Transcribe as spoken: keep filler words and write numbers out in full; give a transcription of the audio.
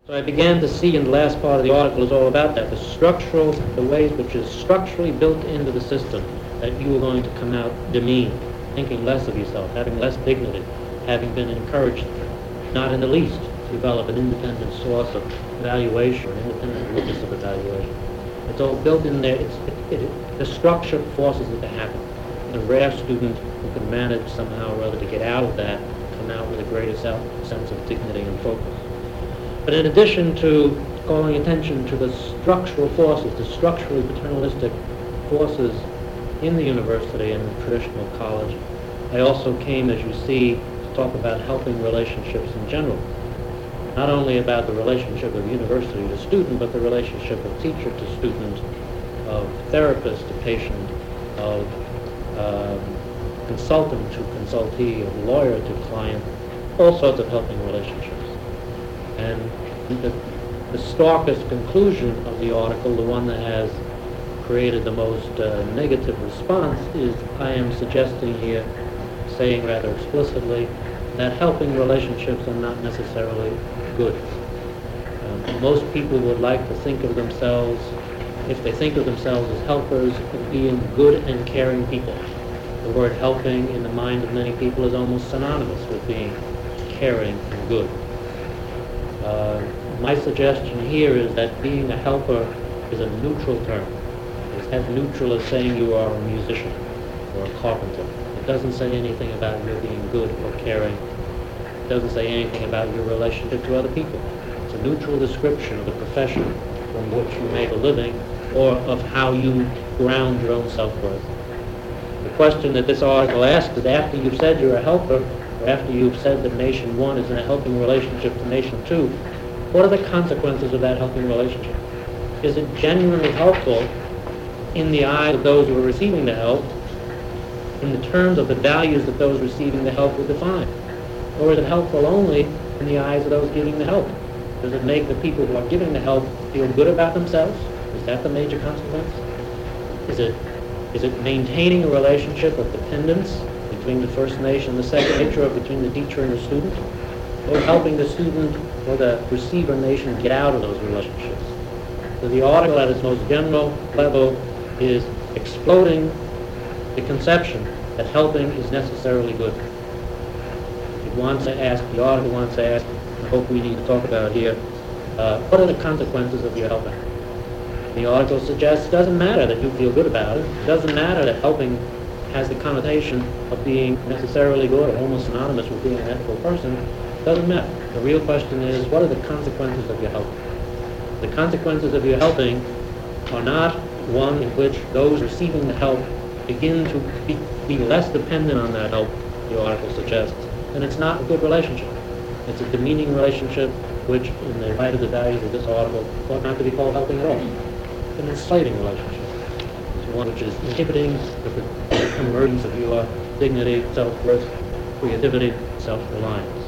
So I began to see in the last part of the article is all about that, the structural, the ways which is structurally built into the system that you are going to come out demeaned, thinking less of yourself, having less dignity, having been encouraged, not in the least, to develop an independent source of evaluation, an independent witness of evaluation. It's all built in there. It's, it, it, the structure forces it to happen. The rare student who can manage somehow or other to get out of that, come out with a greater self, sense of dignity and focus. But in addition to calling attention to the structural forces, the structurally paternalistic forces in the university and the traditional college, I also came, as you see, to talk about helping relationships in general. Not only about the relationship of university to student, but the relationship of teacher to student, of therapist to patient, of um, consultant to consultee, of lawyer to client, all sorts of helping relationships. And the, the starkest conclusion of the article, the one that has created the most uh, negative response, is I am suggesting here, saying rather explicitly, that helping relationships are not necessarily good. Um, most people would like to think of themselves, if they think of themselves as helpers, as being good and caring people. The word helping in the mind of many people is almost synonymous with being caring and good. Uh, my suggestion here is that being a helper is a neutral term. It's as neutral as saying you are a musician or a carpenter. It doesn't say anything about your being good or caring. It doesn't say anything about your relationship to other people. It's a neutral description of the profession from which you make a living or of how you ground your own self-worth. The question that this article asks is, after you've said you're a helper, or after you've said that Nation one is in a helping relationship to Nation two, what are the consequences of that helping relationship? Is it genuinely helpful in the eyes of those who are receiving the help, in the terms of the values that those receiving the help would define? Or is it helpful only in the eyes of those giving the help? Does it make the people who are giving the help feel good about themselves? Is that the major consequence? Is it, is it maintaining a relationship of dependence between the First Nation and the Second Nature, or between the teacher and the student? Or helping the student or the receiver nation get out of those relationships? So the article at its most general level is exploding the conception that helping is necessarily good. It wants to ask, the article wants to ask, I hope we need to talk about here, uh, what are the consequences of your helping? The article suggests it doesn't matter that you feel good about it. It doesn't matter that helping has the connotation of being necessarily good or almost synonymous with being an ethical person. It doesn't matter. The real question is, what are the consequences of your helping? The consequences of your helping are not one in which those receiving the help begin to be, be less dependent on that help, the article suggests, then it's not a good relationship. It's a demeaning relationship which, in the light of the values of this article, ought not to be called helping at all. It's an enslaving relationship. It's one which is inhibiting the emergence of your dignity, self-worth, creativity, self-reliance.